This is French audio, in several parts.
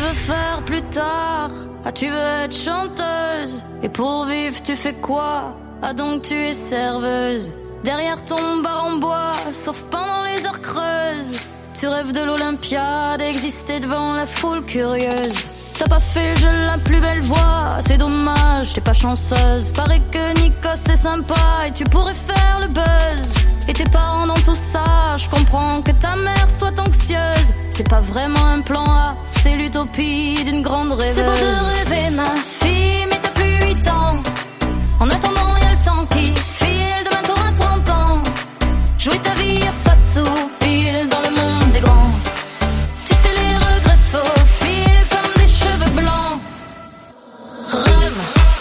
veux faire plus tard? Ah, tu veux être chanteuse? Et pour vivre, tu fais quoi? Ah, donc tu es serveuse. Derrière ton bar en bois, sauf pendant les heures creuses. Tu rêves de l'Olympiade, exister devant la foule curieuse. T'as pas fait le jeu la plus belle voix, c'est dommage, t'es pas chanceuse. Paraît que Nikos c'est sympa et tu pourrais faire le buzz. Et tes parents dans tout ça, je comprends que ta mère soit anxieuse. C'est pas vraiment un plan A, c'est l'utopie d'une grande rêveuse. C'est beau de rêver ma fille, mais t'as plus 8 ans. En attendant y'a le temps qui file, demain t'auras 30 ans. Jouer ta vie à face ou pile dans le monde des grands. Tu sais les regrets se faufilent comme des cheveux blancs. Rêve.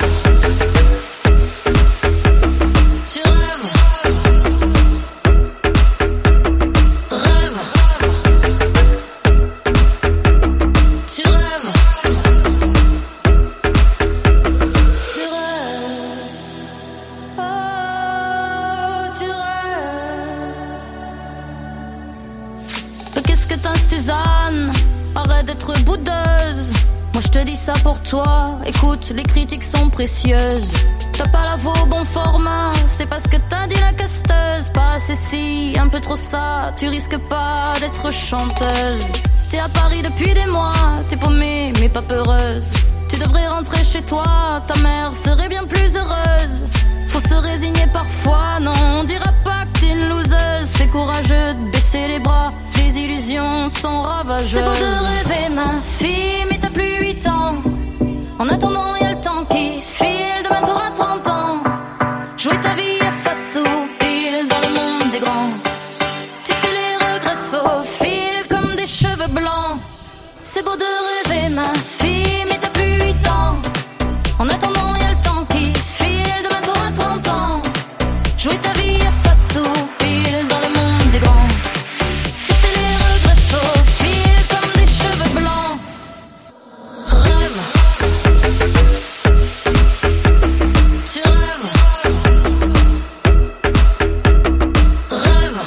Tu rêves. Rêve. Tu rêves. Tu rêves. Oh, tu rêves. Mais qu'est-ce que t'as, Suzanne? Arrête d'être boudeuse. Moi je te dis ça pour toi. Écoute, les critiques sont précieuses. T'as pas la voix au bon format, c'est parce que t'as dit la casteuse. Pas assez si, un peu trop ça. Tu risques pas d'être chanteuse. T'es à Paris depuis des mois, t'es paumée mais pas peureuse. Tu devrais rentrer chez toi, ta mère serait bien plus heureuse. Faut se résigner parfois, non, on dira pas que t'es une loseuse. C'est courageux de baisser les bras, les illusions sont ravageuses. C'est beau de rêver ma fille, mais t'as plus 8 ans. En attendant y'a le temps qui file, demain t'auras 30 ans. Jouer ta vie à face ou pile dans le monde des grands. Tu sais les regrets se faufilent comme des cheveux blancs. C'est beau de rêver ma fille, mais t'as plus 8 ans. En attendant y'a le temps qui file, demain t'auras 30 ans. Jouer ta vie à face ou pile dans le monde des grands. Tu sais les regrets se faufilent comme des cheveux blancs. Rêve. Tu rêves. Rêve.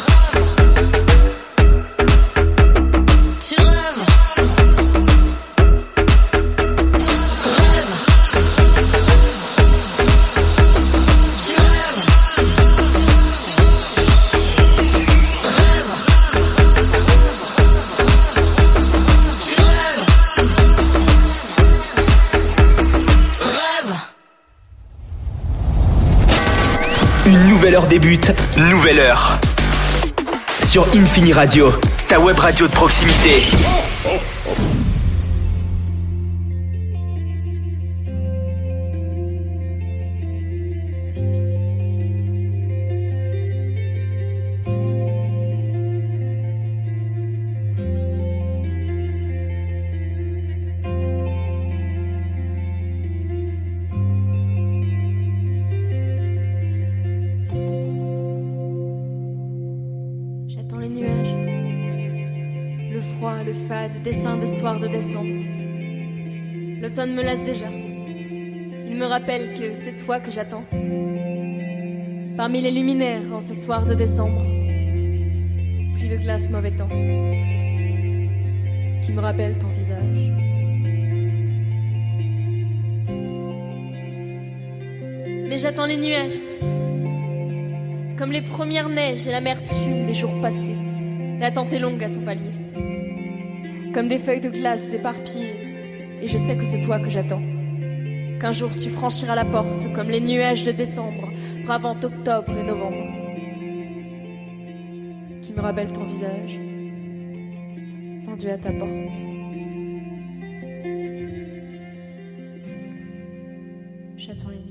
Tu rêves. Rêve. Tu rêves. Rêve. Tu rêves. Rêve. Une nouvelle heure débute, nouvelle heure. Sur Infini Radio, ta web radio de proximité. J'attends les nuages, le froid, le fade, dessin des soirs de décembre. L'automne me lasse déjà. Il me rappelle que c'est toi que j'attends. Parmi les luminaires en ces soirs de décembre. Pluie de glace, mauvais temps, qui me rappelle ton visage. Mais j'attends les nuages, comme les premières neiges et l'amertume des jours passés. L'attente est longue à ton palier, comme des feuilles de glace éparpillées. Et je sais que c'est toi que j'attends. Qu'un jour tu franchiras la porte, comme les nuages de décembre, bravant octobre et novembre, qui me rappellent ton visage, pendu à ta porte. J'attends les nuages.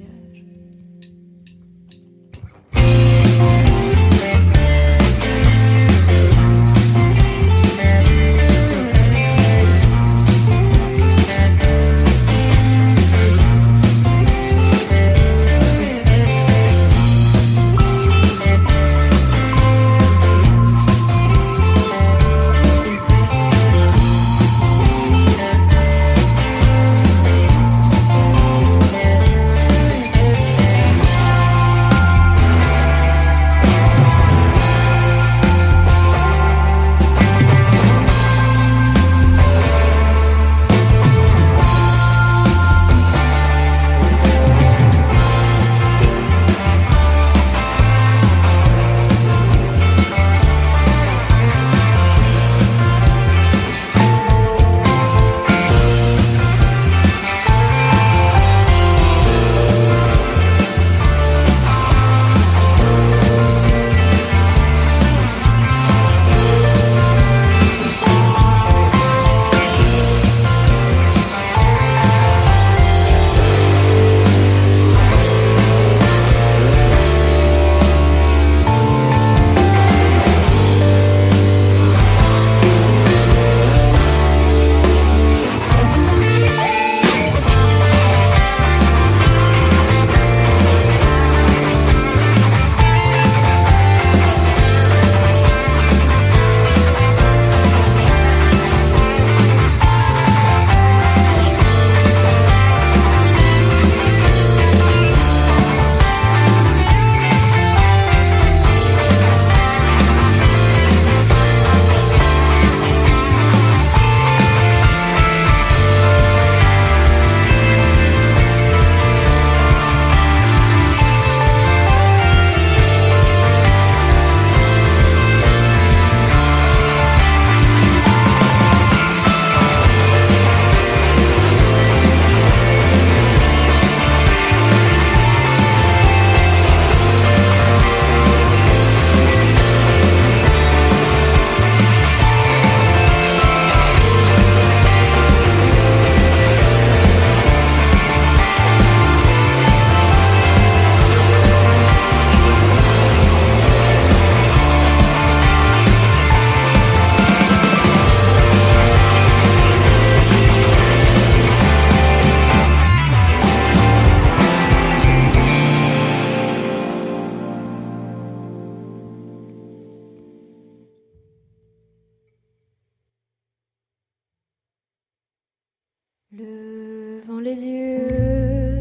Levant les yeux,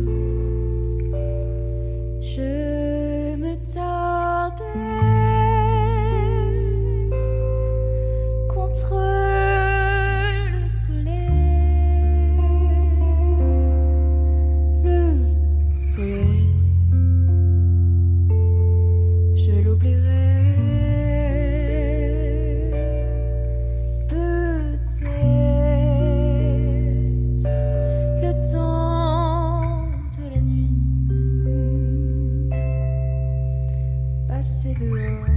je me tordais contre le soleil, je l'oublierai. Passer dehors.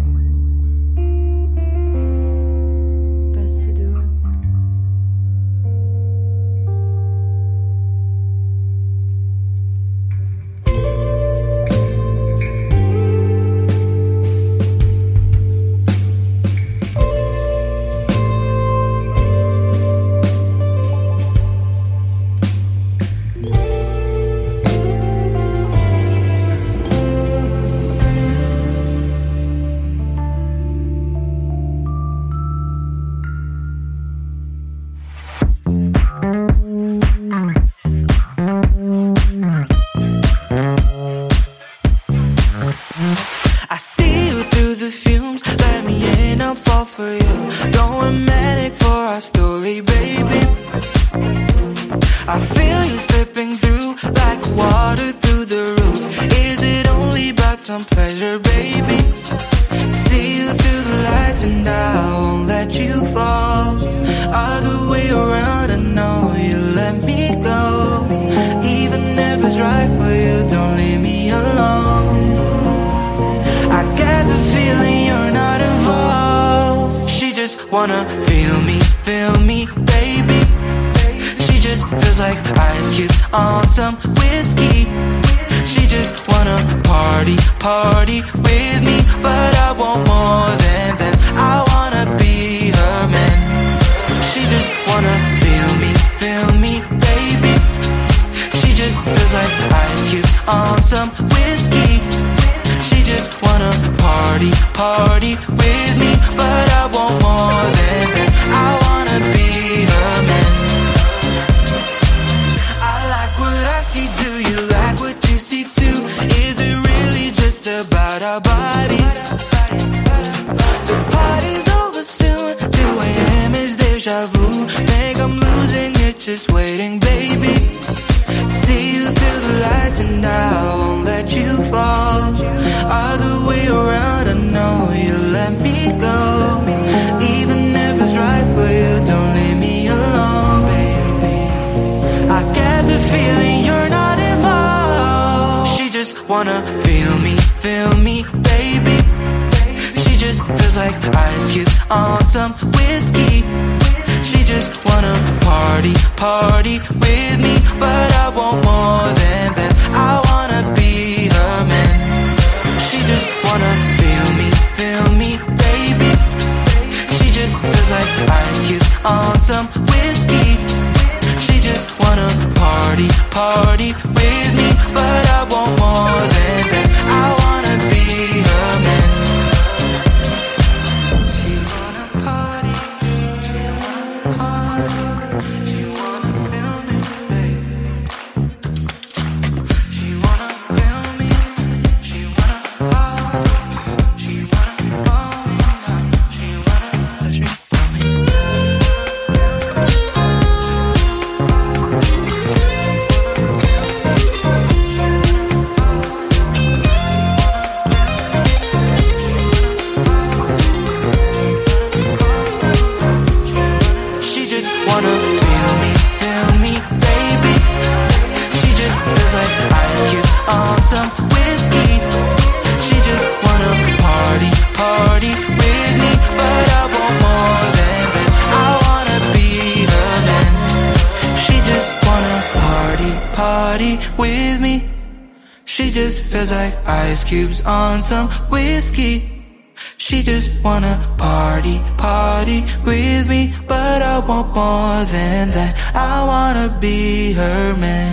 Wanna feel me, baby. She just feels like ice cubes on some whiskey. She just wanna party with me, but I want more than that. I wanna be her man. She just wanna feel me, baby. She just feels like ice cubes on some whiskey. She just wanna party with me, but I want more than that. I wanna be her man. I like what I see, do you like what you see too? Is it really just about our bodies? The party's over soon, 2 a.m. is deja vu. Think I'm losing it, just waiting, baby. See you through the lights and I won't let you fall. Other way around, I know you let me go. Even if it's right for you, don't leave me alone, baby. I get the feeling you're not involved. She just wanna feel me, baby. She just feels like ice cubes on some whiskey. She just wanna party with me, but I want more than that. I wanna be her man. She just wanna feel me, baby. She just feels like ice cubes on some whiskey. She just wanna party with me, but I want more than that. I wanna be her man. She wanna party, she wanna party, she wanna feel me, baby. She wanna feel me, she wanna party, she wanna fall in love, she wanna touch me, feel me. She just wanna feel me, baby. She just feels like ice cubes on some whiskey. She just wanna party with me, but I want more than that. I wanna be her man. She just wanna party with me. She just feels like ice cubes on some whiskey. She just wanna party with me, but I want more than that. I wanna be her man.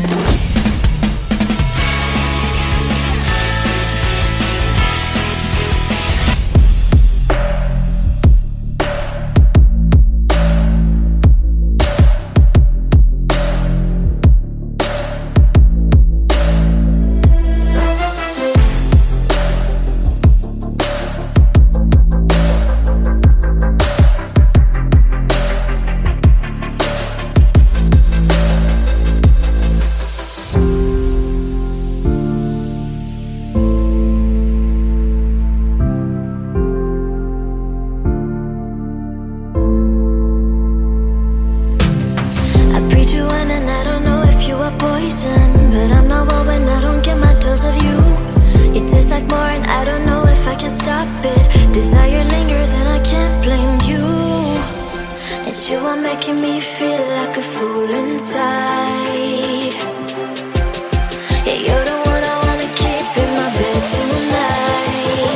making me feel like a fool inside. Yeah, you're the one I wanna keep in my bed tonight.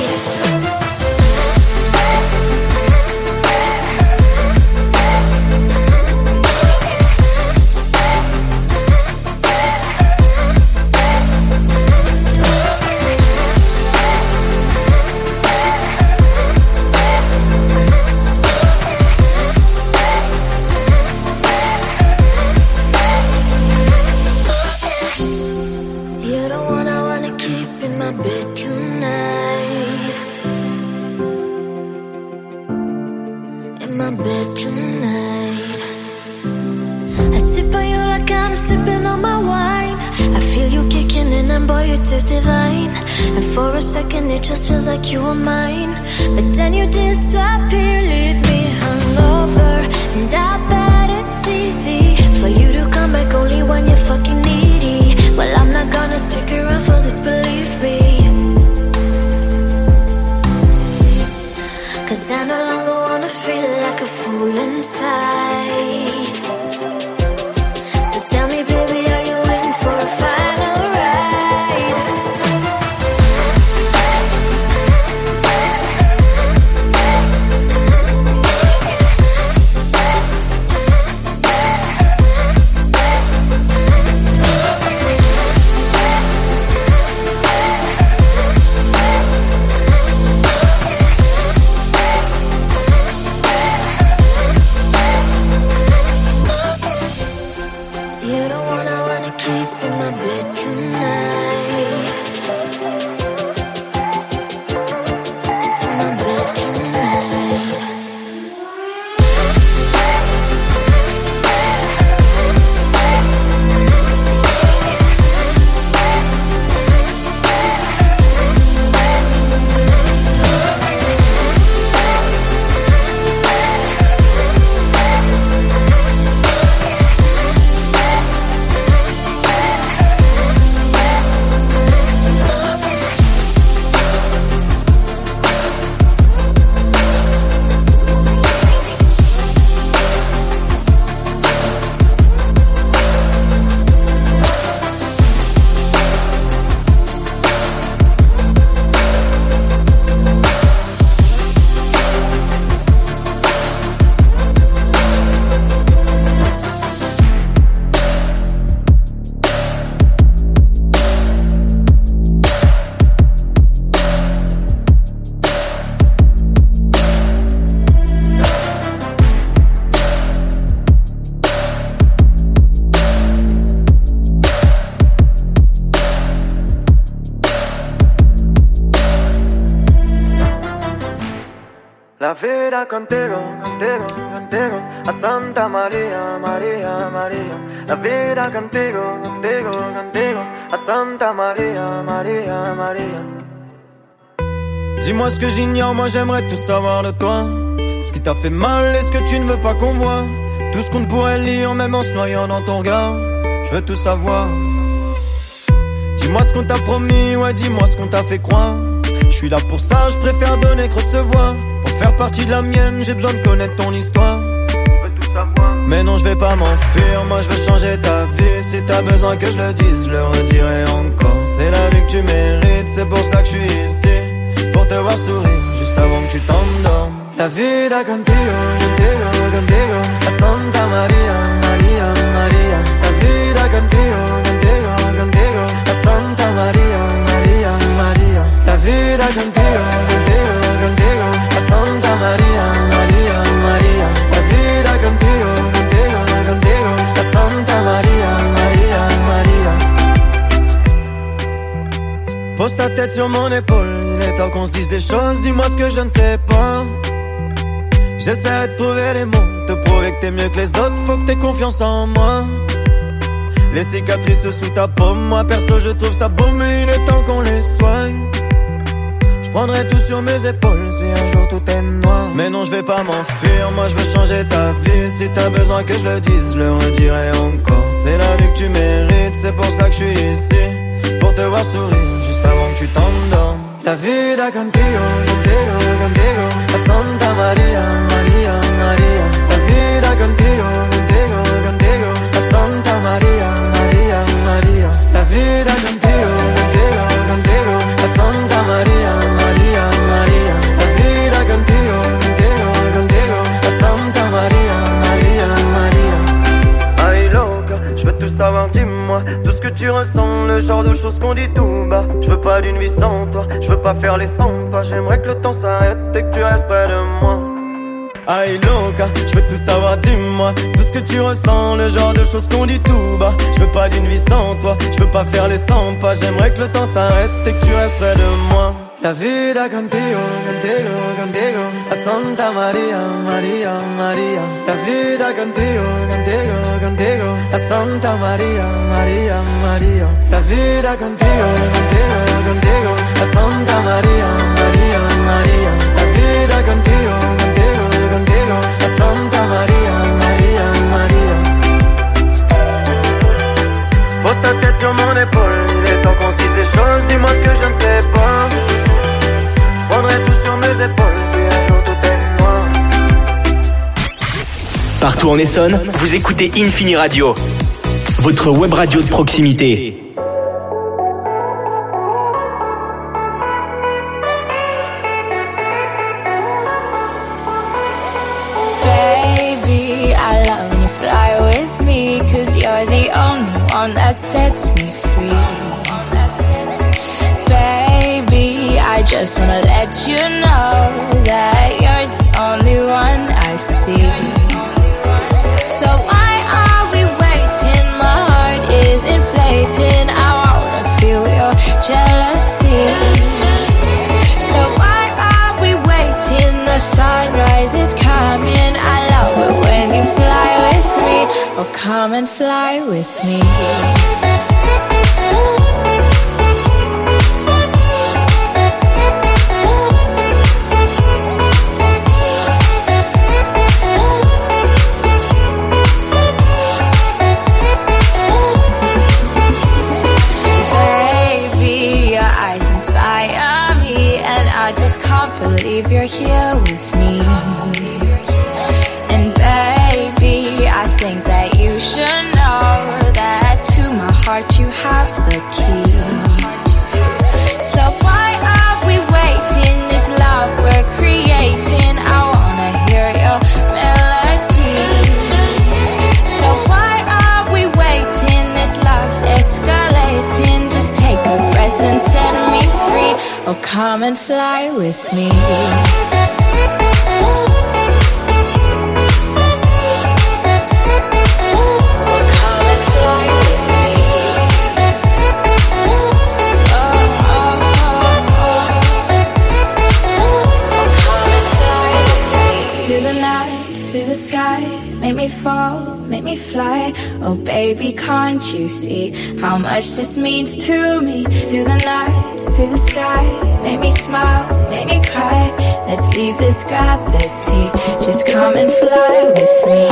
Divine, and for a second it just feels like you were mine, but then you disappear, leave me hungover, and I bet it's easy for you to come back only when you're fucking needy. Well, I'm not gonna stick around for this, believe me, 'cause I no longer wanna feel like a fool inside. So tell me, baby, are you in for a final ride? La vida contigo, contigo, contigo, a Santa María, María, María. La vida contigo, contigo, contigo, a Santa María, María, María. Dis-moi ce que j'ignore, moi j'aimerais tout savoir de toi. Ce qui t'a fait mal et ce que tu ne veux pas qu'on voit. Tout ce qu'on ne pourrait lire, même en se noyant dans ton regard. Je veux tout savoir. Dis-moi ce qu'on t'a promis, ouais dis-moi ce qu'on t'a fait croire. Je suis là pour ça, je préfère donner que recevoir. Pour faire partie de la mienne, j'ai besoin de connaître ton histoire. Je veux tout savoir. Mais non, je vais pas m'enfuir, moi je veux changer ta vie. Si t'as besoin que je le dise, je le redirai encore. C'est la vie que tu mérites, c'est pour ça que je suis ici. Pour te voir sourire, juste avant que tu t'endormes. La vida contigo, contigo, contigo, a Santa María, María, María. La vida contigo, contigo, contigo, a Santa María, María, María. La vida contigo, contigo, contigo, a Santa María, María, María. La vida contigo, contigo, contigo, a Santa María, María, María. Pose ta tête sur mon épaule, il est temps qu'on se dise des choses, dis-moi ce que je ne sais pas. J'essaierai de trouver les mots, te prouver que t'es mieux que les autres, faut que t'aies confiance en moi. Les cicatrices sous ta paume, moi perso je trouve ça beau, mais il est temps qu'on les soigne. Je prendrai tout sur mes épaules si un jour tout est noir. Mais non, je vais pas m'enfuir, moi je veux changer ta vie. Si t'as besoin que je le dise, je le redirai encore. C'est la vie que tu mérites, c'est pour ça que je suis ici. Pour te voir sourire, juste avant que tu t'endormes. La vida contigo, contigo, contigo, a Santa María, María, María. La vida contigo, de choses qu'on dit tout bas. Je veux pas d'une vie sans toi, je veux pas faire les 100 pas. J'aimerais que le temps s'arrête et que tu restes près de moi. Aïe loca, je veux tout savoir, dis-moi tout ce que tu ressens, le genre de choses qu'on dit tout bas. Je veux pas d'une vie sans toi, je veux pas faire les 100 pas. J'aimerais que le temps s'arrête et que tu restes près de moi. La vida contigo, contigo, contigo, a Santa Maria, Maria, Maria. La vida contigo, contigo, contigo, a Santa Maria, Maria, Maria. La vida contigo, contigo, contigo, a Santa Maria, Maria, Maria. La vida contigo, contigo, contigo, a Santa Maria, Maria, Maria. Pose ta tête sur mon épaule, il est temps qu'on se dise des choses, dis-moi ce que je ne sais pas. Prendrai tout sur mes épaules si un jour tout est noir. Partout en Essonne, vous écoutez Infini Radio, votre web radio de proximité. Baby, I love when you fly with me, 'cause you're the only one that sets me free. I just wanna let you know that you're the only one I see. So why are we waiting? My heart is inflating. I wanna feel your jealousy. So why are we waiting? The sunrise is coming. I love it when you fly with me. Oh, come and fly with me. I just can't believe you're here with me. And baby, I think that you should know that to my heart you have the key. So why are we waiting? This love we're creating, I wanna hear your melody. So why are we waiting? This love's escalating. Just take a breath and set me free. Oh, come and fly with me. Through the sky, make me fall, make me fly. Oh baby, can't you see how much this means to me? Through the night, through the sky, make me smile, make me cry. Let's leave this gravity, just come and fly with me.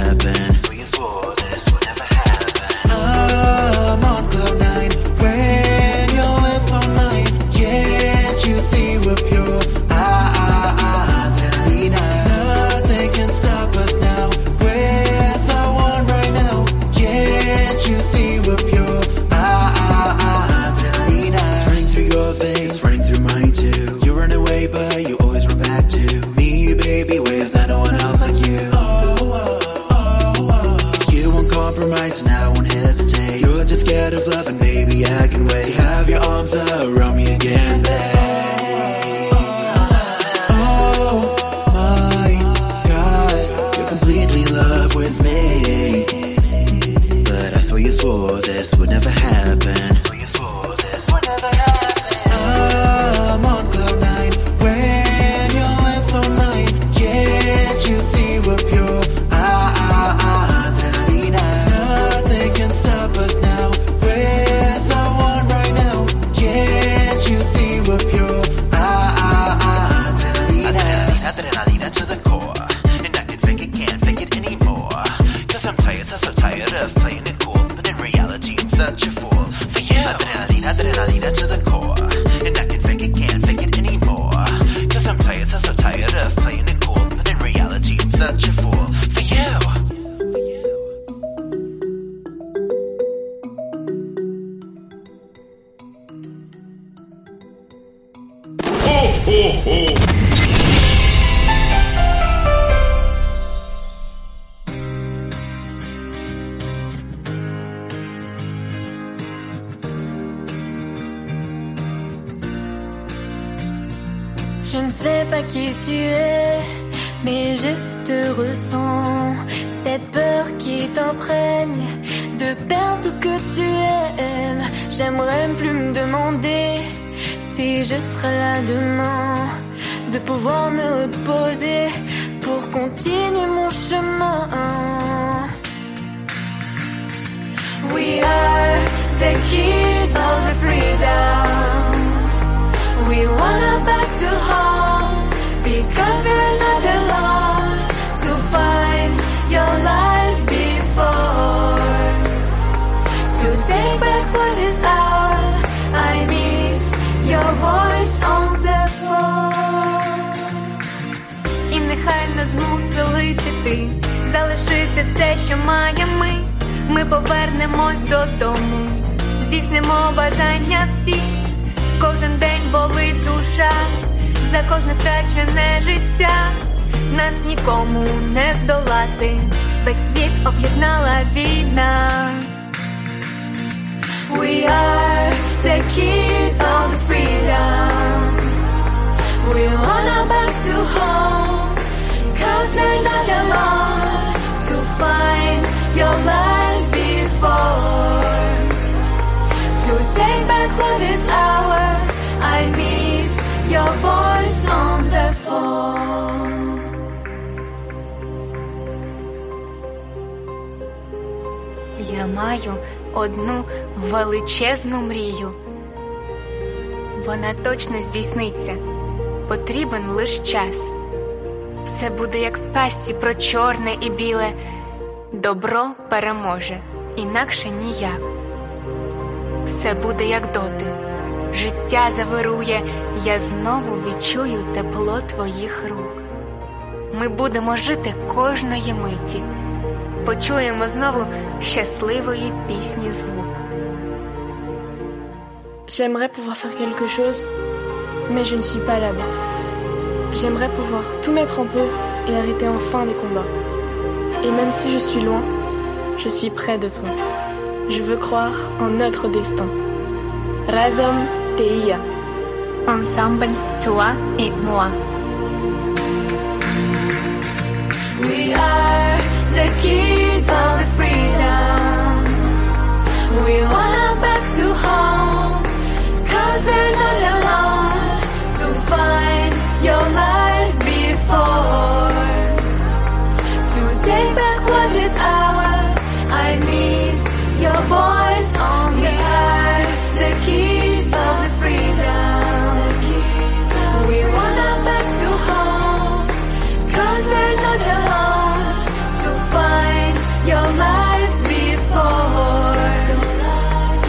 I'm on cloud 9 when again, babe. Oh my God, you're completely in love with me. But I swear you swore this would never happen. I'm on cloud nine when your lips are mine. Can't you see we're pure? Adrenalina. Nothing can stop us now. We're someone right now. Can't you see we're pure? Adrenalina. Adrenalina to the core. And I can fake it, can't fake it anymore. Cause I'm tired, so tired of playing it cool. But in reality, I'm such a fool. For you, adrenalina to the core. And I can fake it, can't fake it anymore. Cause I'm tired, so tired of playing it cool. But in reality, I'm such a fool. For you. Je ne sais pas qui tu es, mais je te ressens. Cette peur qui t'imprègne de perdre tout ce que tu aimes. J'aimerais plus me demander si je serai là demain, de pouvoir me reposer pour continuer mon chemin. We are the kids of the freedom. We wanna back to home because we're not alone to find your life before. To take back what is ours, I miss your voice on the phone. І нехай нас змусили піти, залишити все, що маємо ми. Ми повернемось додому, здійснимо бажання всі. Кожен день болить душа, за кожне втрачене життя. Нас нікому не здолати, весь світ об'єднала війна. We are the kids of the freedom. We wanna back to home, cause we're not alone to find your life before. To take back what is ours, I miss your voice on the phone. Я маю одну величезну мрію. Вона точно здійсниться. Потрібен лиш час. Все буде як в казці про чорне і біле. Добро переможе, інакше ніяк. Все буде як доти. Життя завирує, я знову відчую тепло твоїх рук. Ми будемо жити кожної миті. Почуємо знову щасливої пісні звук. J'aimerais pouvoir faire quelque chose, mais je ne suis pas là-bas. J'aimerais pouvoir tout mettre en pause et arrêter enfin les combats. Et même si je suis loin, je suis près de toi. Je veux croire en notre destin. Razom Teia. Ensemble, toi et moi. We are the kids of the freedom. We wanna back to home, cause we're not alone to find your life before. To take back what is ours, I miss your voice on the air. The kids of the freedom. We wanna back to home, cause we're not alone to find your life before.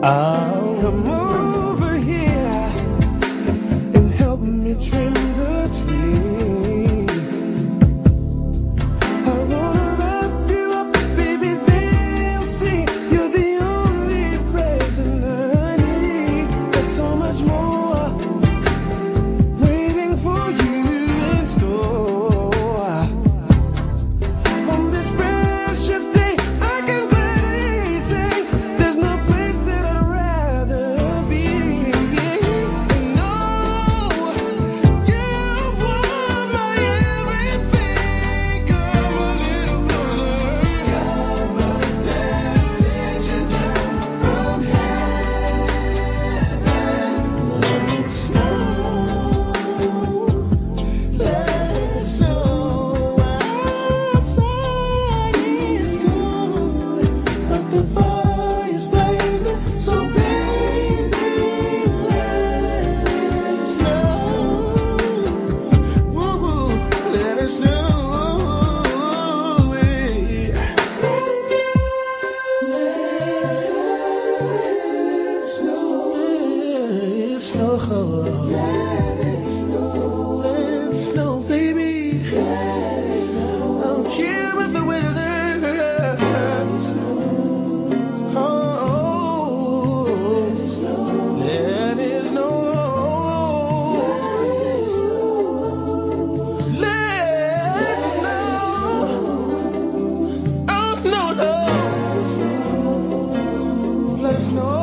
I'll come over here and help me trim the tree. I wanna wrap you up, baby, they'll see you're the only present I need. There's so much more waiting for you in store. On this precious day, I can gladly say there's no place that I'd rather be. And oh, you are my everything. Come a little closer. God must have sent you down from heaven. Let it snow. Let it snow. Outside is cold, but the fire's blazing. So baby, let it snow. Woo-hoo, let it snow. Let it snow. Let it snow. Let it snow. Let it snow, baby. I don't care about the weather. Oh, let it snow. Let it snow. Oh, no, no. Let it snow.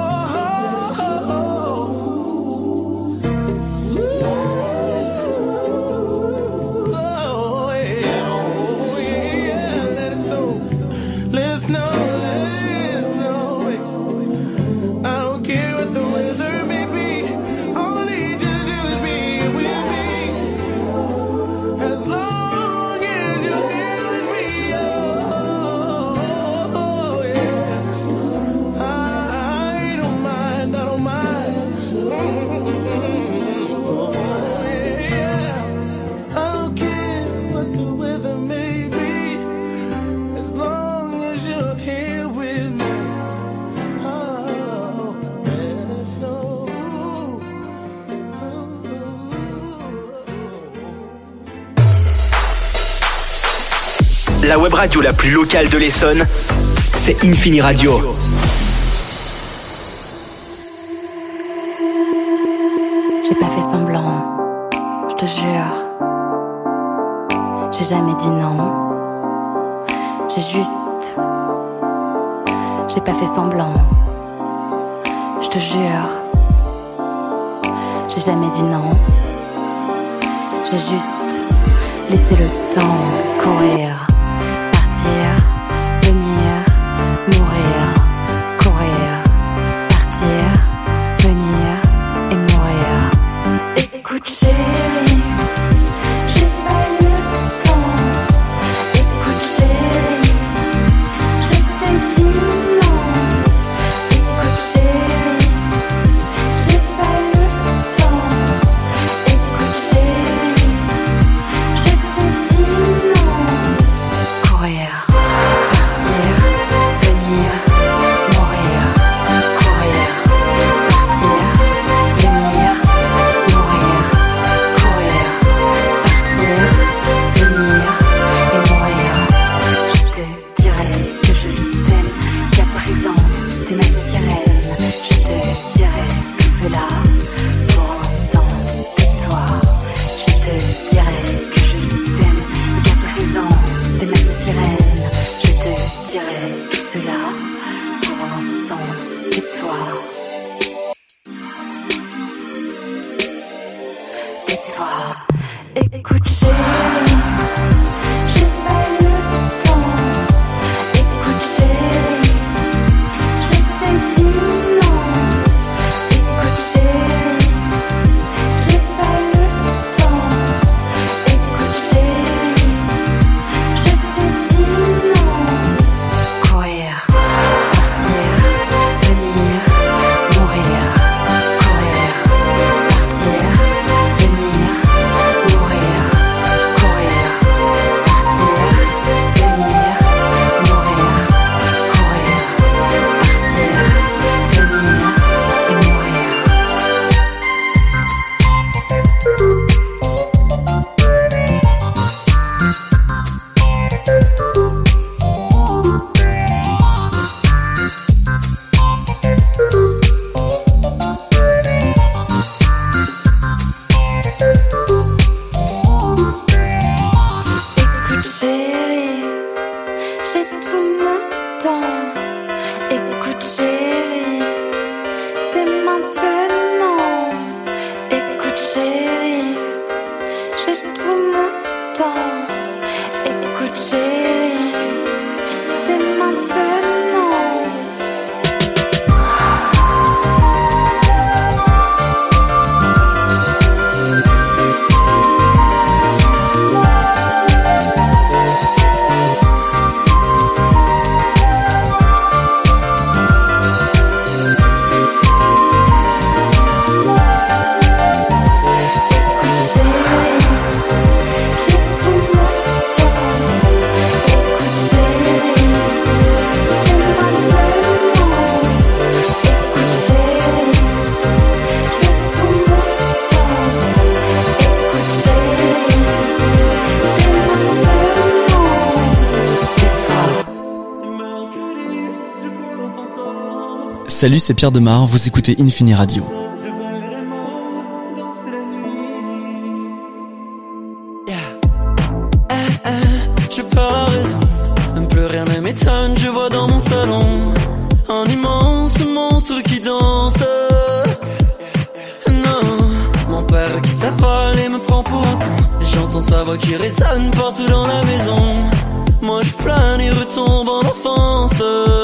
Oh, yeah. Oh, yeah. Let it snow. Let it snow. Let it snow. I don't care what the weather may be. All I need you to do is be with me. As long as you're here with me. Oh, yeah. I don't mind. I don't mind. Oh, yeah. I don't care what the weather may be. As long as you're here with me. Oh, let it snow. La web radio la plus locale de l'Essonne, c'est Infini Radio. J'ai pas fait semblant, je te jure. J'ai jamais dit non. J'ai pas fait semblant, je te jure. J'ai jamais dit non. J'ai juste laissé le temps courir, partir, venir, mourir, courir, partir, venir et mourir. Écoute chérie, j'ai pas eu le temps. Écoute chérie, je t'ai dit non. Écoute chérie, j'ai pas eu le temps. Écoute chérie, je t'ai dit non. j'ai tout mon temps. Écoute chérie, c'est maintenant. Écoute chérie, j'ai tout mon temps. Écoute chérie, c'est maintenant. Salut, c'est Pierre Demar, vous écoutez Infini Radio. J'ai pas raison, même plus rien ne m'étonne. Je vois dans mon salon un immense monstre qui danse. Non, mon père qui s'affole et me prend pour un con. Et j'entends sa voix qui résonne partout dans la maison. Moi je plane et retombe en enfance.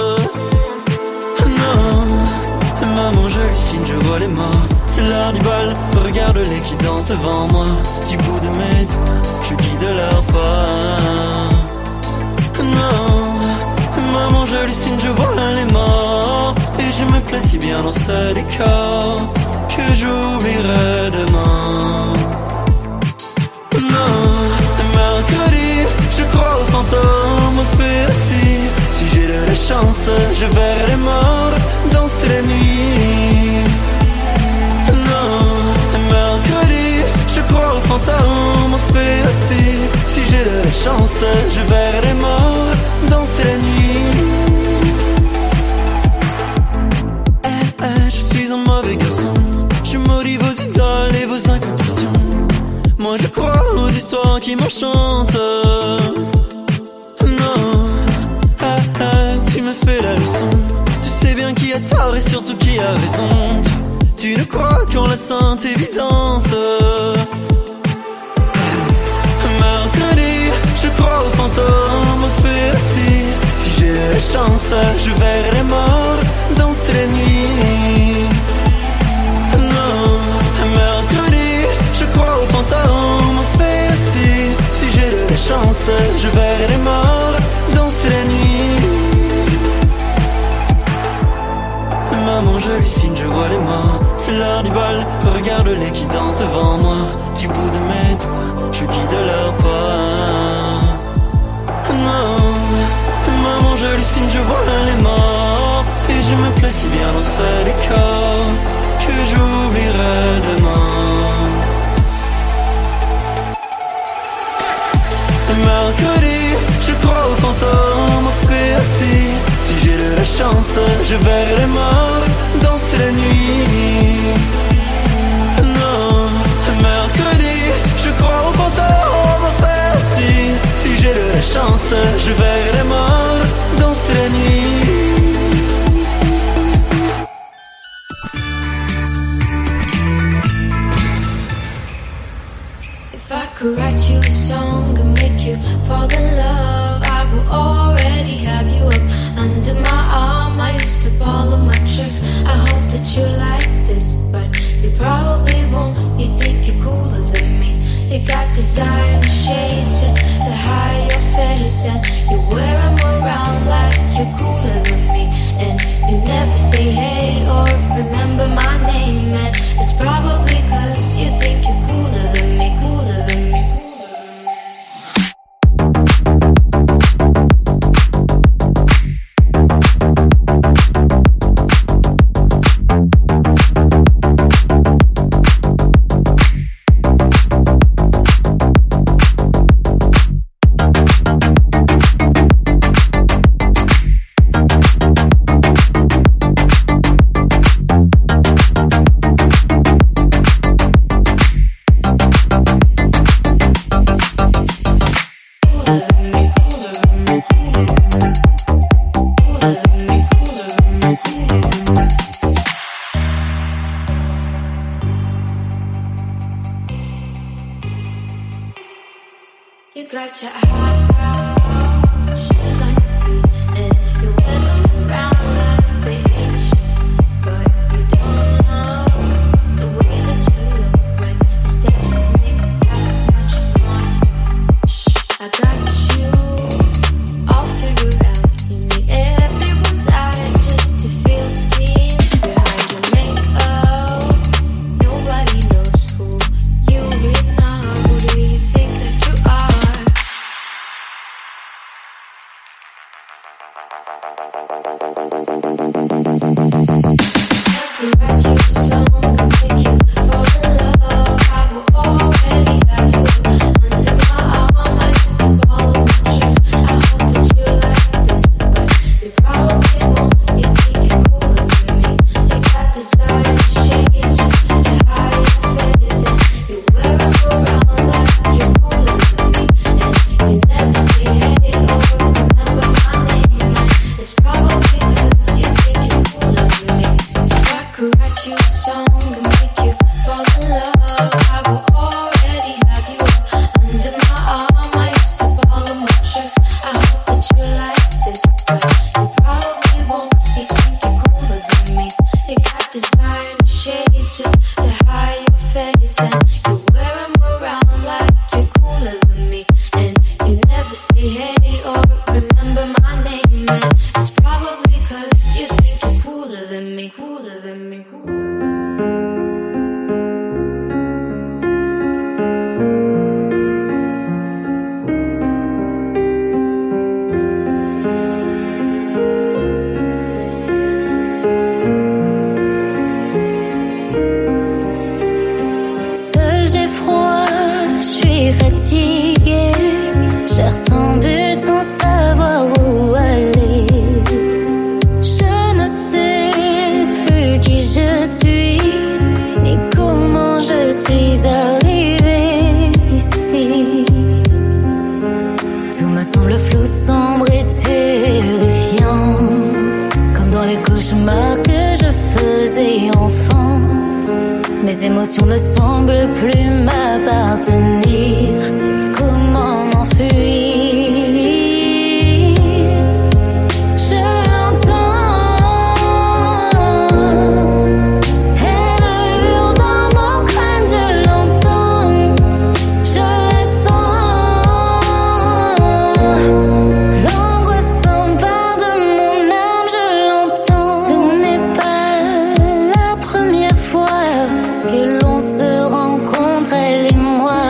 Maman, j'hallucine, je vois les morts. C'est l'heure du bal, regarde-les qui dansent devant moi. Du bout de mes doigts, je guide leur pas. Non, maman, j'hallucine, je vois les morts. Et je me plais si bien dans ce décor que j'oublierai demain. Non, mercredi, je crois aux fantômes, au fait aussi. Si j'ai de la chance, je verrai les morts danser la nuit. Non, mercredi, je crois aux fantômes, au fait aussi. Si j'ai de la chance, je verrai les morts danser la nuit. Je suis un mauvais garçon, je maudis vos idoles et vos incantations. Moi je crois aux histoires qui m'enchantent. Tu me fais la leçon. Tu sais bien qui a tort et surtout qui a raison. Tu ne crois qu'en la sainte évidence. Mercredi, je crois aux fantômes, au fait aussi. Si j'ai la chance, je verrai les morts danser la nuit. Non, mercredi, je crois aux fantômes, au fait aussi. Si j'ai de la chance, je verrai les morts danser la nuit. Maman, j'hallucine, je vois les morts. C'est l'heure du bal, regarde-les qui dansent devant moi. Du bout de mes doigts, je guide leur pas. Non, maman, j'hallucine, je vois les morts. Et je me plais si bien dans ce décor que j'oublierai demain. Mercredi, je crois aux fantômes, au fait aussi. Si j'ai de la chance, je verrai les morts danser la nuit. Non, mercredi, je crois aux fantômes, au fait aussi. Si j'ai de la chance, je verrai les morts danser la nuit. If I could write you a song and make you fall in love, I would already have you up under my arm. I used to follow my tricks. I hope that you like this, but you probably won't. You think you're cooler than me. You got designer shades just to hide your face, and you got your eyebrows, shoes on your feet, and you wear them around like beige. But you don't know the way that you look when the steps make that much noise. I got you all figured out. You need everyone's eyes just to feel seen behind your makeup. Nobody knows who you really are. Who do you think that you are? I could write you a song and make you fall in love. I will already have you under my arm. I used to follow my tricks. I hope that you like this, but you probably won't. You think you're cooler than me. You got desire shades just to hide your face, and you wear them around like you're cooler than me. And you never say hey or remember my name. And it's probably 'cause you think you're cooler than me. If I could write you a song and make you fall in love, I will already have you under my arm. I used to follow my tricks. I hope that you like this, but you probably won't. You think you're cooler than me. You got designer shades just to hide your face, and you wear them around like you're cooler than me. And you never say hey or remember my name. And it's probably 'cause you think you're cooler than me, cooler than me, cooler. Seul j'ai froid, je suis fatiguée. J'erre sans but, sans savoir où aller. Je ne sais plus qui je suis, ni comment je suis arrivée ici. Tout me semble flou, sombre et terrifiant, comme dans les cauchemars que je faisais enfant. Mes émotions ne semblent plus m'appartenir. Comment m'enfuir? Je l'entends, elle hurle dans mon crâne, je l'entends, je la sens. L'angoisse s'empare de mon âme, je l'entends. Ce n'est pas la première fois que l'on se rencontre, elle et moi.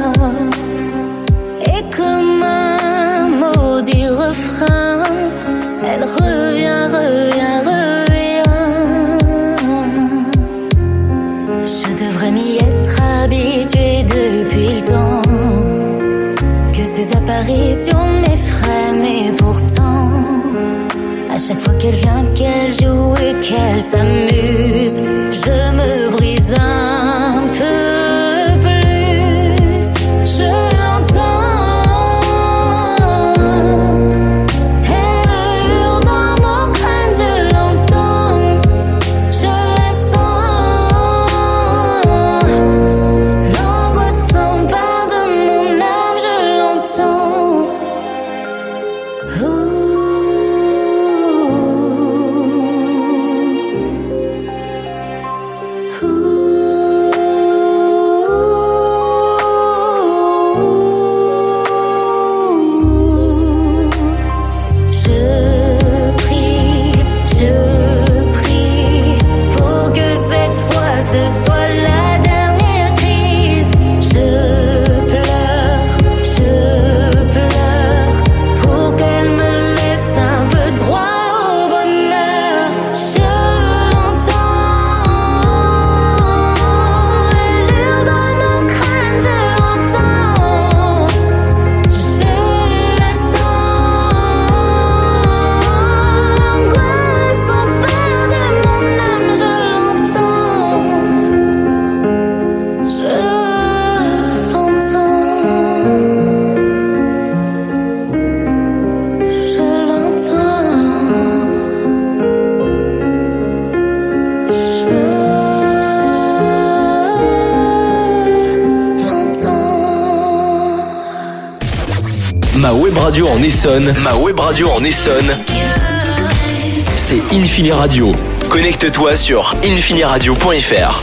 Et comme un maudit refrain, elle revient, revient, revient. Je devrais m'y être habituée depuis le temps que ces apparitions m'effraient, mais pourtant à chaque fois qu'elle vient, qu'elle joue et qu'elle s'amuse, je me brise un peu plus. Je l'entends, elle hurle dans mon crâne, je l'entends, je la sens. L'angoisse s'empare de mon âme, je l'entends. Ouh. web radio en Essonne, ma web radio en Essonne, c'est Infini Radio. Connecte-toi sur infiniradio.fr.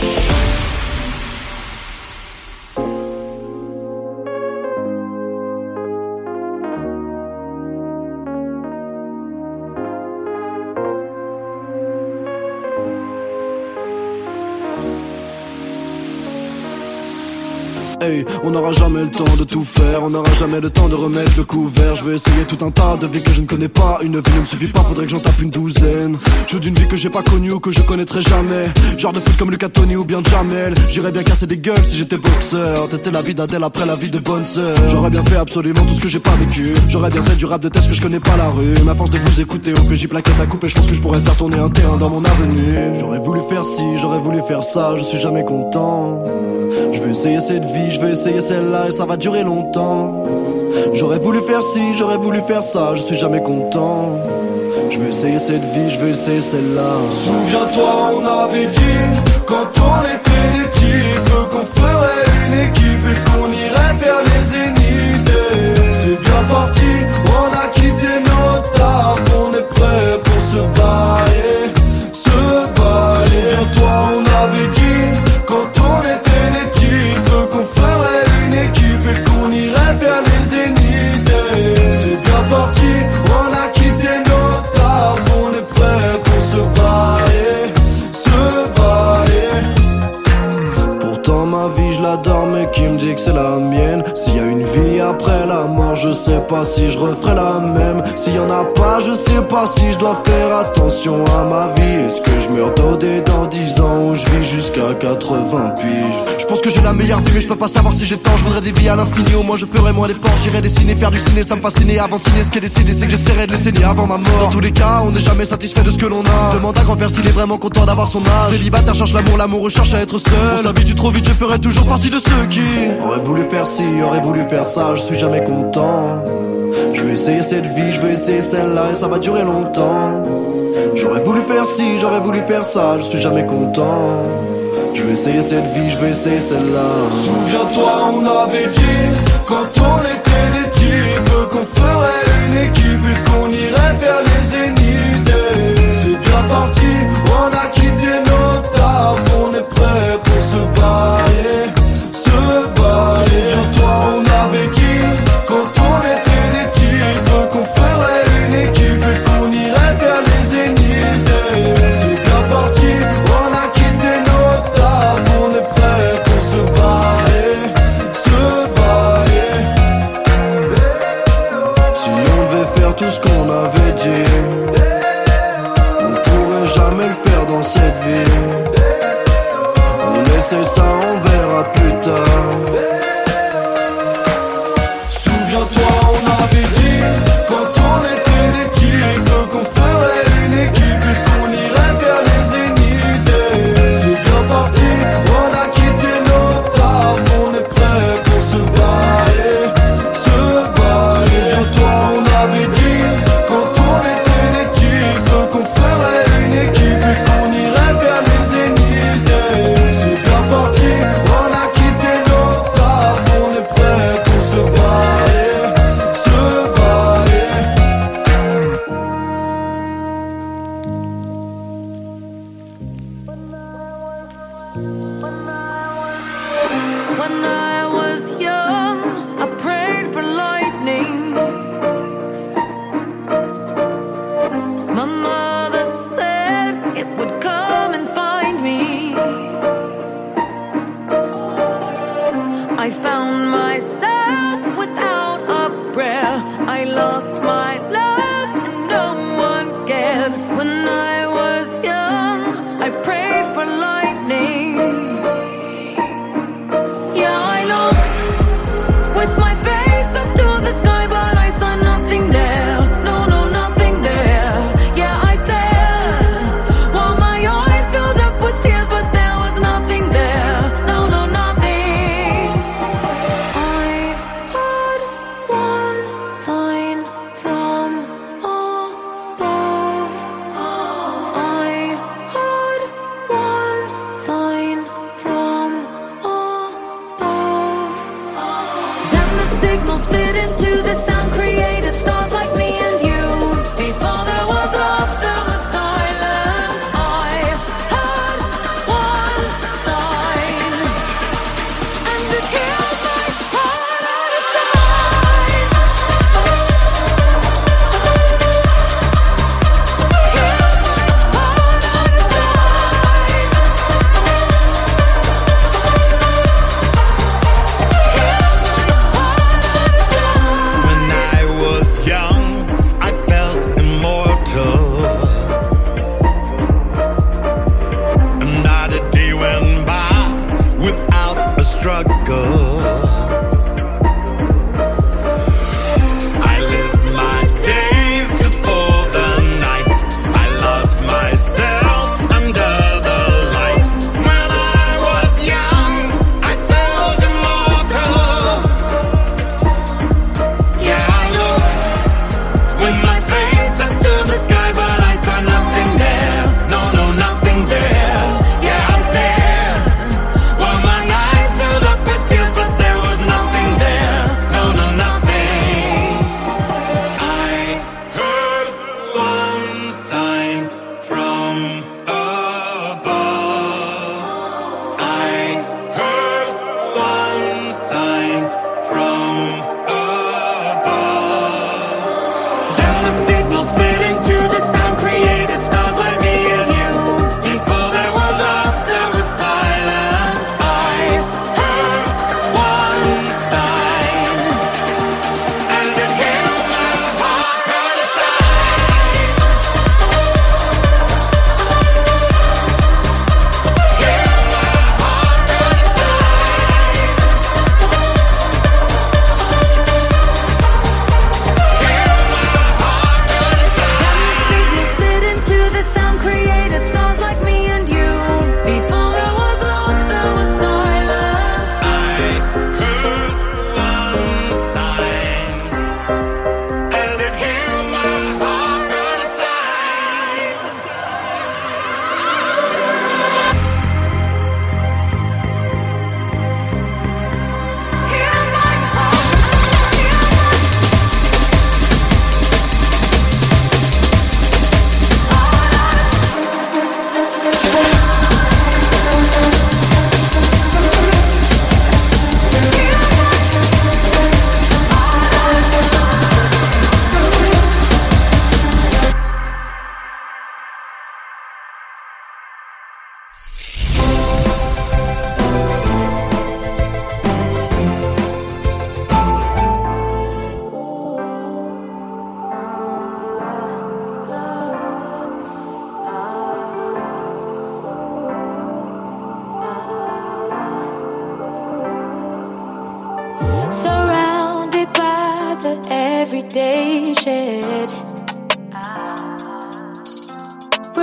Hey, on n'aura jamais le temps de tout faire, on n'aura jamais le temps de remettre le couvert. Je vais essayer tout un tas de vies que je ne connais pas. Une vie ne me suffit pas, faudrait que j'en tape une douzaine. Je veux d'une vie que j'ai pas connue ou que je connaîtrai jamais. Genre de foot comme Lucas Tony ou bien Jamel. J'irais bien casser des gueules si j'étais boxeur. Tester la vie d'Adèle après la vie de bonne sœur. J'aurais bien fait absolument tout ce que j'ai pas vécu. J'aurais bien fait du rap de test que je connais pas la rue. Mais à force de vous écouter au PJ plaquette à couper, je pense que je pourrais faire tourner un terrain dans mon avenue. J'aurais voulu faire ci, j'aurais voulu faire ça, je suis jamais content. Je veux essayer cette vie, je veux essayer celle-là et ça va durer longtemps. J'aurais voulu faire ci, j'aurais voulu faire ça, je suis jamais content. Je veux essayer cette vie, je veux essayer celle-là. Souviens-toi, on avait dit, quand on était des types, qu'on ferait une équipe et qu'on irait vers les zéniths. C'est bien parti, on a quitté notre taf, on est prêt pour se bailler, se bailler. Souviens-toi, on avait dit, quand on était des types, qu'on ferait une équipe et qu'on irait vers les zéniths. C'est bien parti, on a quitté notre taf, on est prêt pour se bailler, se bailler. Pourtant ma vie je l'adore mais qui me dit que c'est la mienne. S'il y a une vie après la mort, je sais pas si je referai la même. S'il y en a pas, je sais pas si je dois faire attention à ma vie. Est-ce que je meurs dodé dans 10 ans ou je vis jusqu'à 80 piges? Je pense que j'ai la meilleure vie mais je peux pas savoir si j'ai tort. Je voudrais des vies à l'infini, au moins je ferai moins d'efforts. J'irai dessiner, faire du ciné, ça me fascinait. Avant de signer, ce qui est décidé c'est que j'essaierai de les saigner avant ma mort. Dans tous les cas, on n'est jamais satisfait de ce que l'on a. Demande à grand-père s'il est vraiment content d'avoir son âge. Célibataire cherche l'amour, l'amour recherche à être seul. On s'habitue trop vite, je ferai toujours partie de ceux qui aurait voulu faire ci, aurait voulu faire ça, je suis jamais content. Je veux essayer cette vie, je veux essayer celle-là et ça va durer longtemps. J'aurais voulu faire ci, j'aurais voulu faire ça, je suis jamais content. Je veux essayer cette vie, je veux essayer celle-là. Souviens-toi, on avait dit, quand on était des types, qu'on ferait une équipe et qu'on irait vers les zéniths. C'est bien parti, on a quitté notre taf, on est prêt pour se bailler, se bailler. Souviens-toi, on avait dit, quand on était des types, qu'on ferait une équipe et qu'on irait vers les zéniths. C'est bien parti, on a quitté notre taf, on est prêt pour se bailler, se bailler. Si on devait faire tout ce qu'on avait dit, on pourrait jamais le faire dans cette vie. On essaie ça, on verra plus tard. Souviens-toi, on avait dit, quand on était des types, qu'on ferait une équipe et qu'on irait vers les zéniths. C'est bien parti, on a quitté notre taf, on est prêt pour se bailler, se bailler. Souviens-toi, on avait dit, quand on était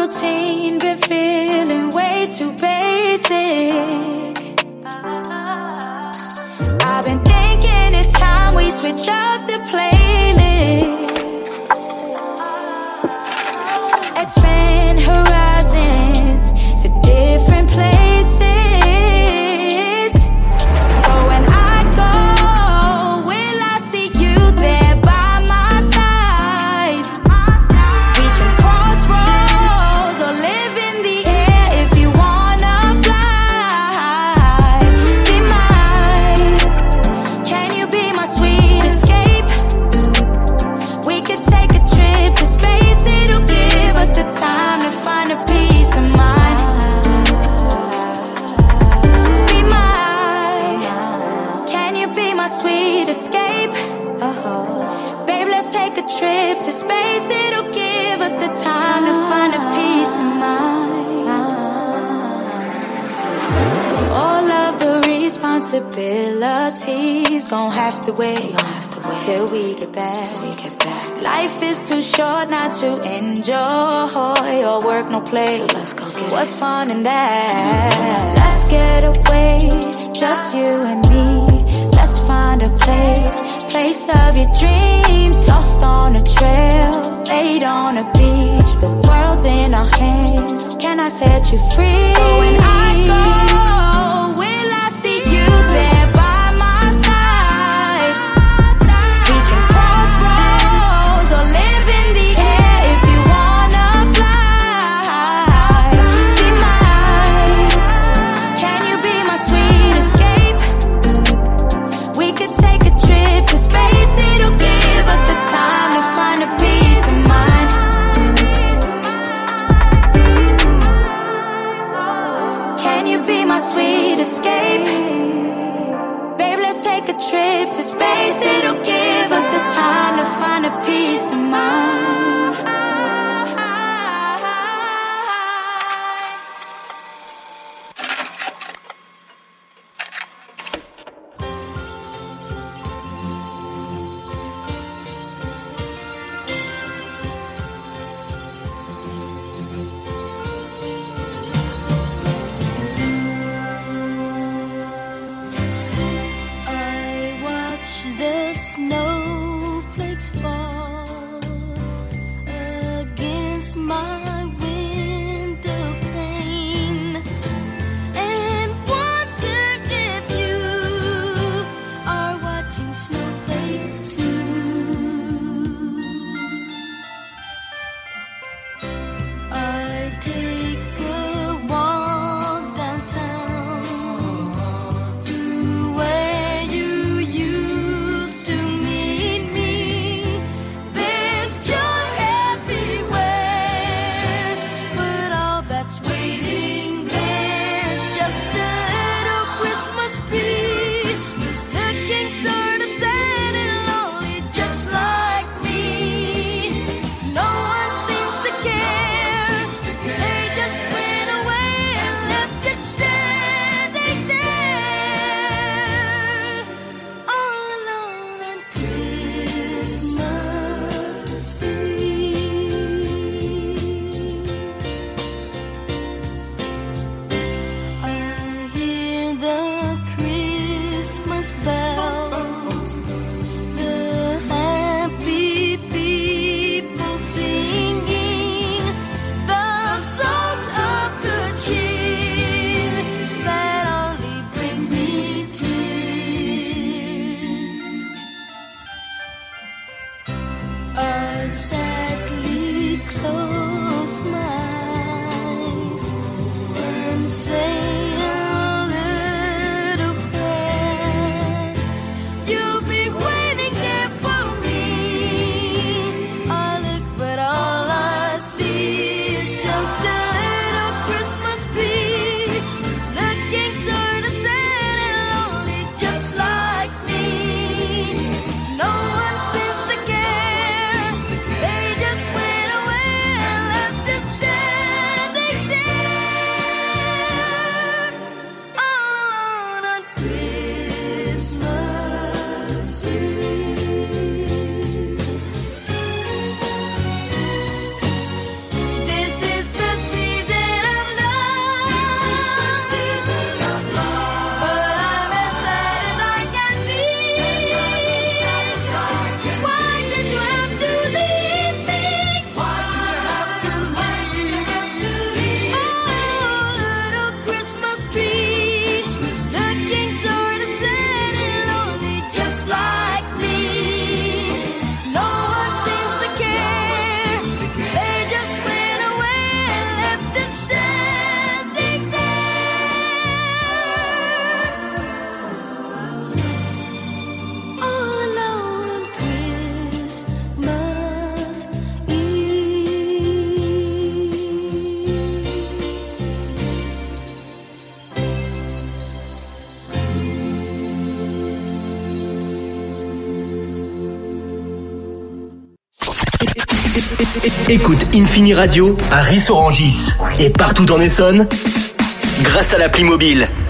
routine, been feeling way too basic. I've been thinking it's time we switch up the playlist. Expand horizons to different places. So when I go, will I see you there by my side? We can cross roads or live in the air if you wanna fly. Be mine. Can you be my sweet escape? We could take a trip to space. It'll give us the time to find a peace of mind. Be mine. Can you be my sweet escape? Babe, let's take a trip to space. It'll give us the time to find a peace of mind. All of the responsibilities gon' have to wait till we get back. Life is too short not to enjoy or work no play. What's fun in that? Let's get away, just you and me. Let's find a place of your dreams. Lost on a trail, laid on a beach. The world's in our hands. Can I set you free? So when I go, will I see you there by my side? We can cross roads or live in the air if you wanna fly. Be mine. Can you be my sweet escape? We could take a trip to space. It'll give us the time to find a peace of mind. Can you be my sweet escape? Babe, let's take a trip to space. It'll give us the time to find a peace of mind. I watch the snowflakes fall against my window pane and wonder if you are watching snowflakes too. I take a walk downtown to where you used to meet me. There's joy everywhere. Écoute Infini Radio à Ris-Orangis et partout en Essonne grâce à l'appli mobile.